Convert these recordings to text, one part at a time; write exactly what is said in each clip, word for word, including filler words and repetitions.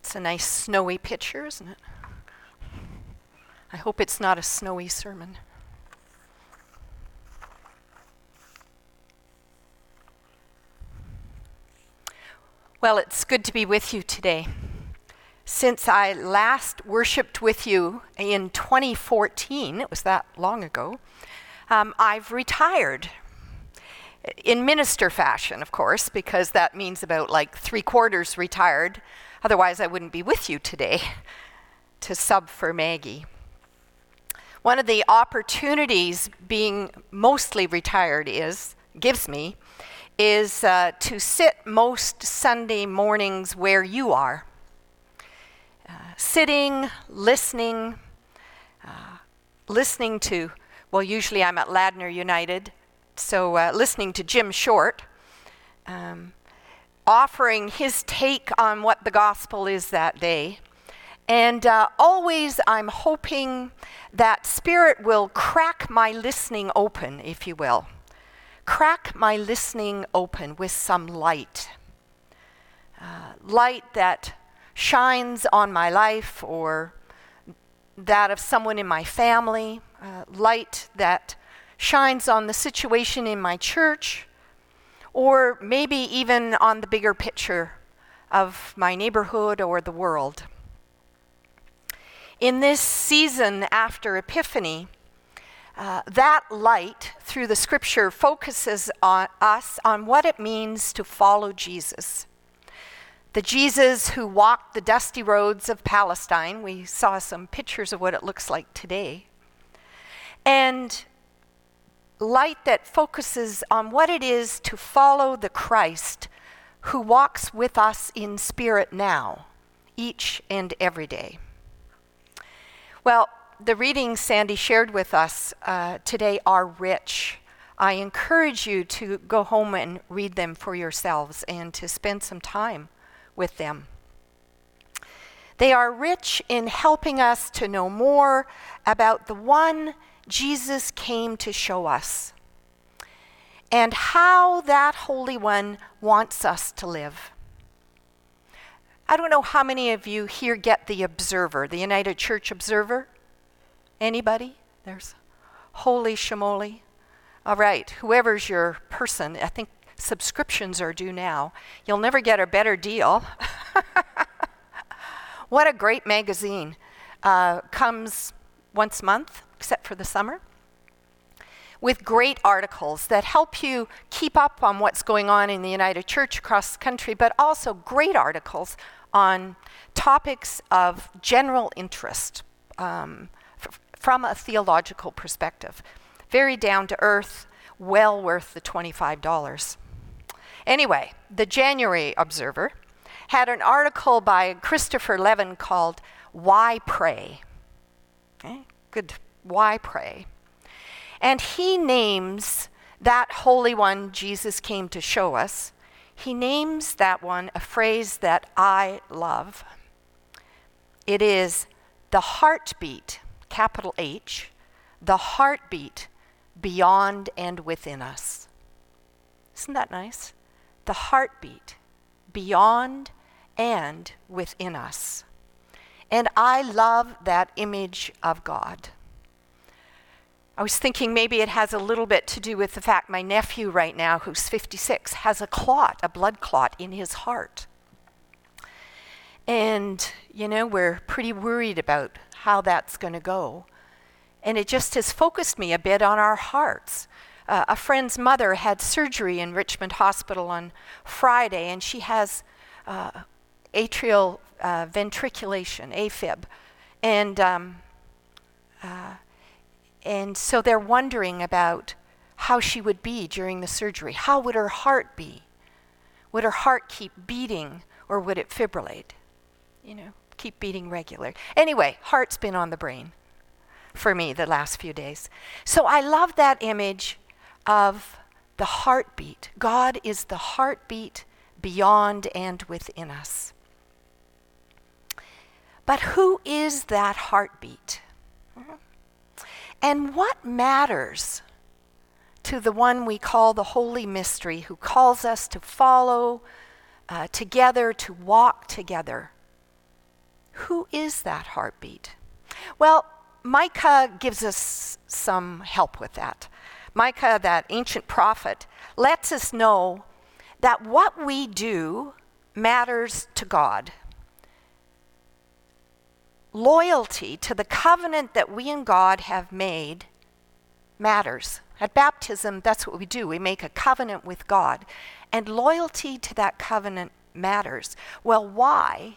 It's a nice snowy picture, isn't it? I hope it's not a snowy sermon. Well, it's good to be with you today. Since I last worshiped with you in twenty fourteen, it was that long ago, um, I've retired. In minister fashion, of course, because that means about like three quarters retired. Otherwise, I wouldn't be with you today to sub for Maggie. One of the opportunities being mostly retired is, gives me, is uh, to sit most Sunday mornings where you are. Uh, sitting, listening, uh, listening to, well, usually I'm at Ladner United, so uh, listening to Jim Short, um, offering his take on what the gospel is that day. And uh, always I'm hoping that Spirit will crack my listening open, if you will. Crack my listening open with some light. Uh, light that shines on my life or that of someone in my family. Uh, light that shines on the situation in my church, or maybe even on the bigger picture of my neighborhood or the world. In this season after Epiphany, uh, that light through the scripture focuses on us on what it means to follow Jesus. The Jesus who walked the dusty roads of Palestine. We saw some pictures of what it looks like today. And light that focuses on what it is to follow the Christ who walks with us in spirit now, each and every day. Well, the readings Sandy shared with us uh, today are rich. I encourage you to go home and read them for yourselves and to spend some time with them. They are rich in helping us to know more about the one Jesus came to show us, and how that Holy One wants us to live. I don't know how many of you here get the Observer, the United Church Observer? Anybody? There's holy shamoly. All right, whoever's your person, I think subscriptions are due now. You'll never get a better deal. What a great magazine. Uh, comes once a month, except for the summer, with great articles that help you keep up on what's going on in the United Church across the country, but also great articles on topics of general interest um, f- from a theological perspective. Very down to earth, well worth the twenty-five dollars. Anyway, the January Observer had an article by Christopher Levin called Why Pray? Okay, good. Why pray? And he names that Holy One Jesus came to show us. He names that one a phrase that I love. It is the heartbeat, capital H, the heartbeat beyond and within us. Isn't that nice? The heartbeat beyond and within us. And I love that image of God. I was thinking maybe it has a little bit to do with the fact my nephew right now, who's fifty-six, has a clot, a blood clot in his heart. And, you know, we're pretty worried about how that's going to go. And it just has focused me a bit on our hearts. Uh, a friend's mother had surgery in Richmond Hospital on Friday, and she has uh, atrial uh, ventriculation, AFib. And um, uh, And so they're wondering about how she would be during the surgery. How would her heart be? Would her heart keep beating, or would it fibrillate? You know, keep beating regular. Anyway, heart's been on the brain for me the last few days. So I love that image of the heartbeat. God is the heartbeat beyond and within us. But who is that heartbeat? And what matters to the one we call the Holy Mystery, who calls us to follow uh, together, to walk together? who is that heartbeat? Well, Micah gives us some help with that. Micah, that ancient prophet, lets us know that what we do matters to God. Loyalty to the covenant that we and God have made matters. At baptism, that's what we do. We make a covenant with God. And loyalty to that covenant matters. Well, why?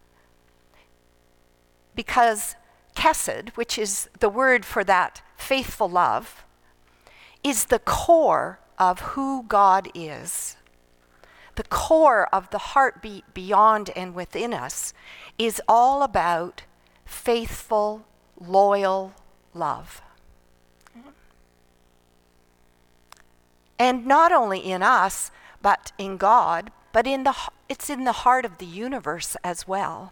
Because Chesed, which is the word for that faithful love, is the core of who God is. The core of the heartbeat beyond and within us is all about faithful, loyal love. And not only in us, but in God, but in the it's in the heart of the universe as well.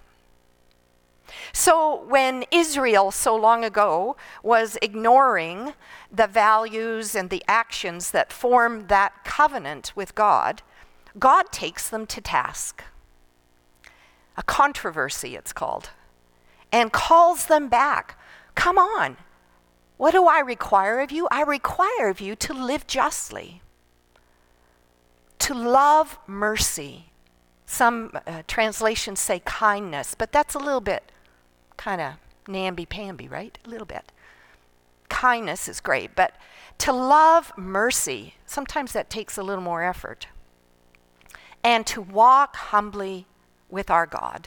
So when Israel so long ago was ignoring the values and the actions that form that covenant with God, God takes them to task. A controversy, it's called, and calls them back. Come on, what do I require of you? I require of you to live justly, to love mercy. Some uh, translations say kindness, but that's a little bit kind of namby-pamby, right? A little bit. Kindness is great, but to love mercy, sometimes that takes a little more effort. And to walk humbly with our God.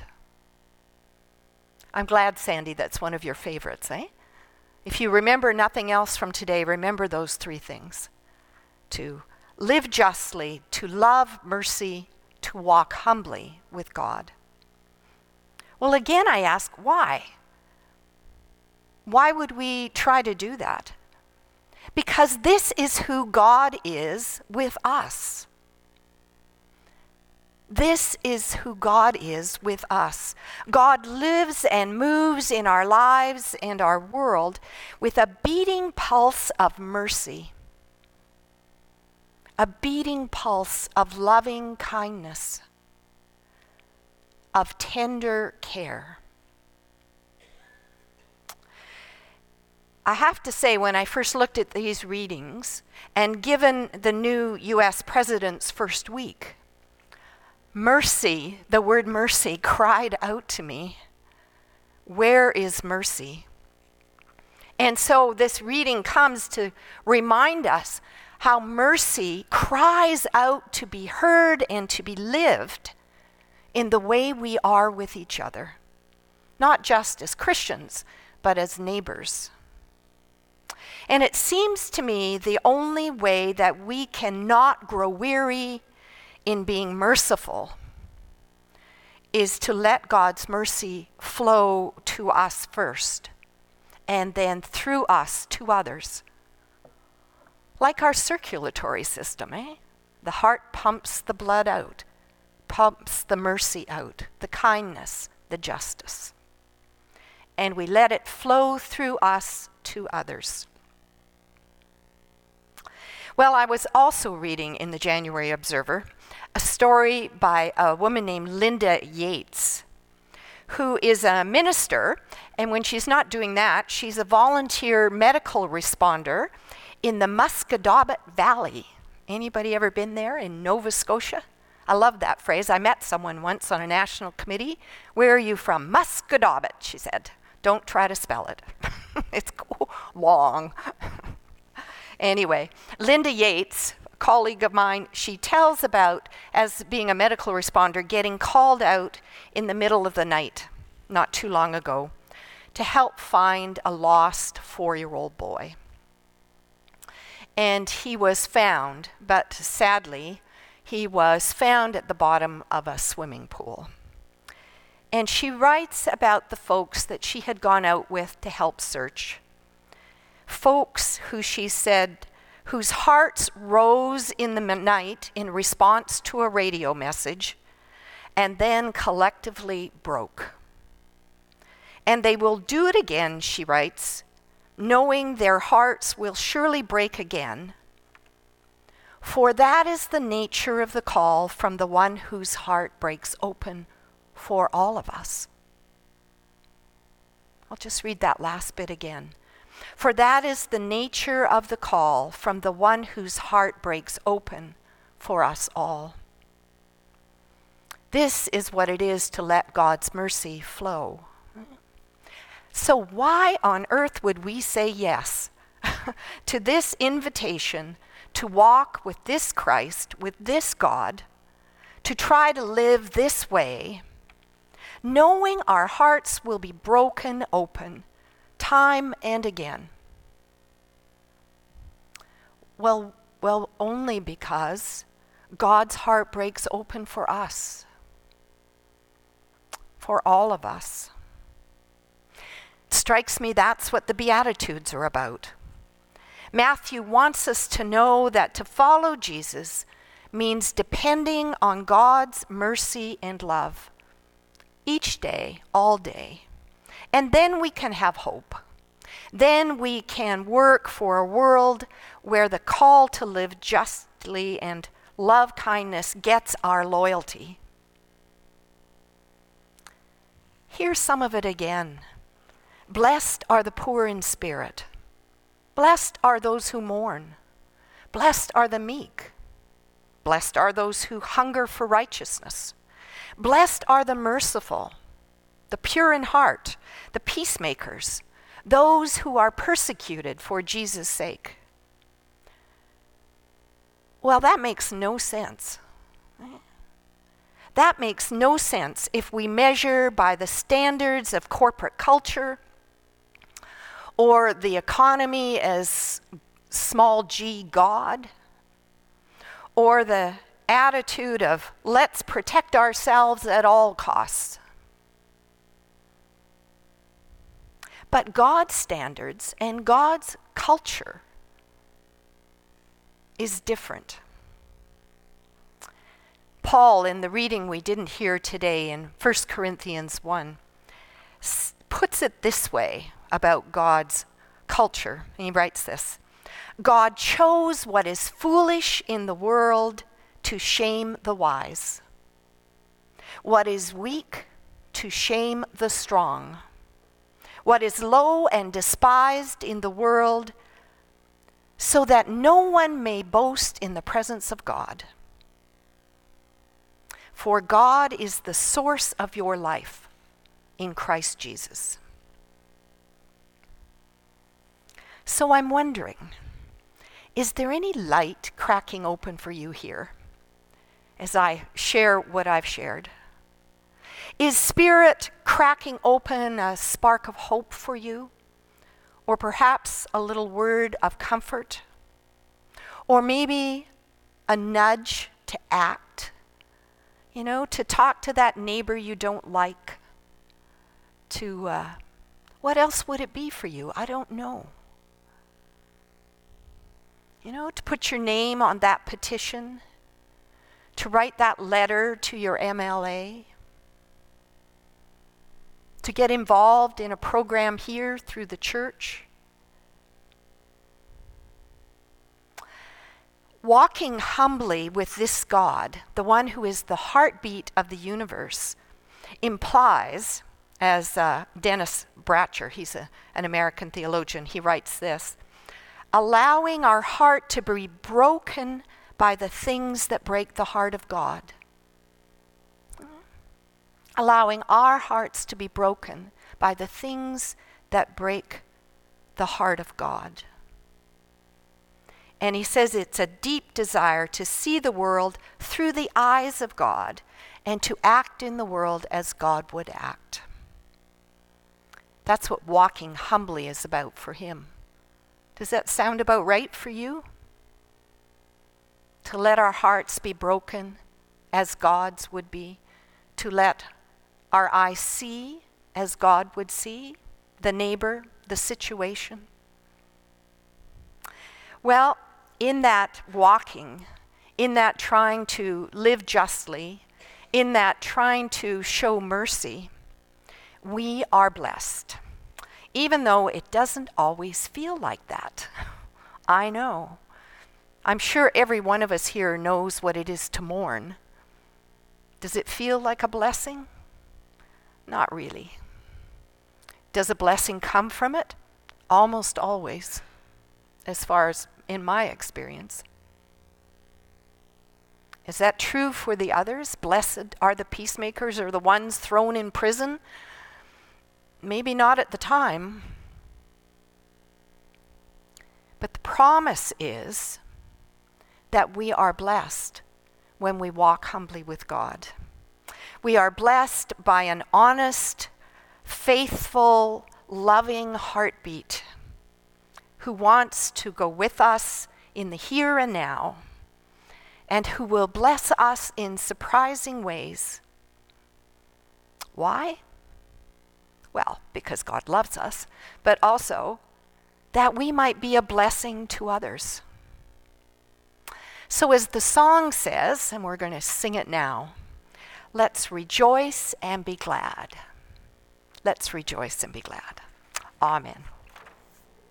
I'm glad, Sandy, that's one of your favorites, eh? If you remember nothing else from today, remember those three things. To live justly, to love mercy, to walk humbly with God. Well, again, I ask, why? Why would we try to do that? Because this is who God is with us. This is who God is with us. God lives and moves in our lives and our world with a beating pulse of mercy, a beating pulse of loving kindness, of tender care. I have to say, when I first looked at these readings, and given the new U S president's first week, mercy, the word mercy, cried out to me. Where is mercy? And so this reading comes to remind us how mercy cries out to be heard and to be lived in the way we are with each other, not just as Christians, but as neighbors. And it seems to me the only way that we cannot grow weary in being merciful is to let God's mercy flow to us first, and then through us to others. Like our circulatory system, eh? The heart pumps the blood out, pumps the mercy out, the kindness, the justice. And we let it flow through us to others. Well, I was also reading in the January Observer a story by a woman named Linda Yates, who is a minister, and when she's not doing that, she's a volunteer medical responder in the Musquodoboit Valley. Anybody ever been there in Nova Scotia? I love that phrase. I met someone once on a national committee. Where are you from? Musquodoboit, she said. Don't try to spell it. It's long. Anyway, Linda Yates, a colleague of mine, she tells about, as being a medical responder, getting called out in the middle of the night, not too long ago, to help find a lost four-year-old boy. And he was found, but sadly, he was found at the bottom of a swimming pool. And she writes about the folks that she had gone out with to help search. Folks who she said, whose hearts rose in the night in response to a radio message and then collectively broke. And they will do it again, she writes, knowing their hearts will surely break again. For that is the nature of the call from the one whose heart breaks open for all of us. I'll just read that last bit again. For that is the nature of the call from the one whose heart breaks open for us all. This is what it is to let God's mercy flow. So why on earth would we say yes to this invitation to walk with this Christ, with this God, to try to live this way, knowing our hearts will be broken open time and again? Well, well, only because God's heart breaks open for us, for all of us. It strikes me that's what the Beatitudes are about. Matthew wants us to know that to follow Jesus means depending on God's mercy and love each day, all day. And then we can have hope. Then we can work for a world where the call to live justly and love kindness gets our loyalty. Here's some of it again. Blessed are the poor in spirit. Blessed are those who mourn. Blessed are the meek. Blessed are those who hunger for righteousness. Blessed are the merciful, the pure in heart, the peacemakers, those who are persecuted for Jesus' sake. Well, that makes no sense. That makes no sense if we measure by the standards of corporate culture or the economy as small g God, or the attitude of let's protect ourselves at all costs. But God's standards and God's culture is different. Paul, in the reading we didn't hear today in First Corinthians one, s- puts it this way about God's culture. And he writes this: God chose what is foolish in the world to shame the wise, what is weak to shame the strong, what is low and despised in the world, so that no one may boast in the presence of God. For God is the source of your life in Christ Jesus. So I'm wondering, is there any light cracking open for you here as I share what I've shared? Is Spirit cracking open a spark of hope for you? Or perhaps a little word of comfort? Or maybe a nudge to act? You know, to talk to that neighbor you don't like? To, uh, what else would it be for you? I don't know. You know, to put your name on that petition, to write that letter to your M L A, to get involved in a program here through the church. Walking humbly with this God, the one who is the heartbeat of the universe, implies, as uh, Dennis Bratcher, he's a, an American theologian, he writes this, allowing our heart to be broken by the things that break the heart of God. Allowing our hearts to be broken by the things that break the heart of God. And he says it's a deep desire to see the world through the eyes of God and to act in the world as God would act. That's what walking humbly is about for him. Does that sound about right for you? To let our hearts be broken as God's would be, to let our eyes see as God would see, the neighbor, the situation. Well, in that walking, in that trying to live justly, in that trying to show mercy, we are blessed. Even though it doesn't always feel like that. I know. I'm sure every one of us here knows what it is to mourn. Does it feel like a blessing? Not really. Does a blessing come from it? Almost always, as far as in my experience. Is that true for the others? Blessed are the peacemakers or the ones thrown in prison? Maybe not at the time. But the promise is that we are blessed when we walk humbly with God. We are blessed by an honest, faithful, loving heartbeat who wants to go with us in the here and now, and who will bless us in surprising ways. Why? Well, because God loves us, but also that we might be a blessing to others. So as the song says, and we're going to sing it now, let's rejoice and be glad. Let's rejoice and be glad. Amen.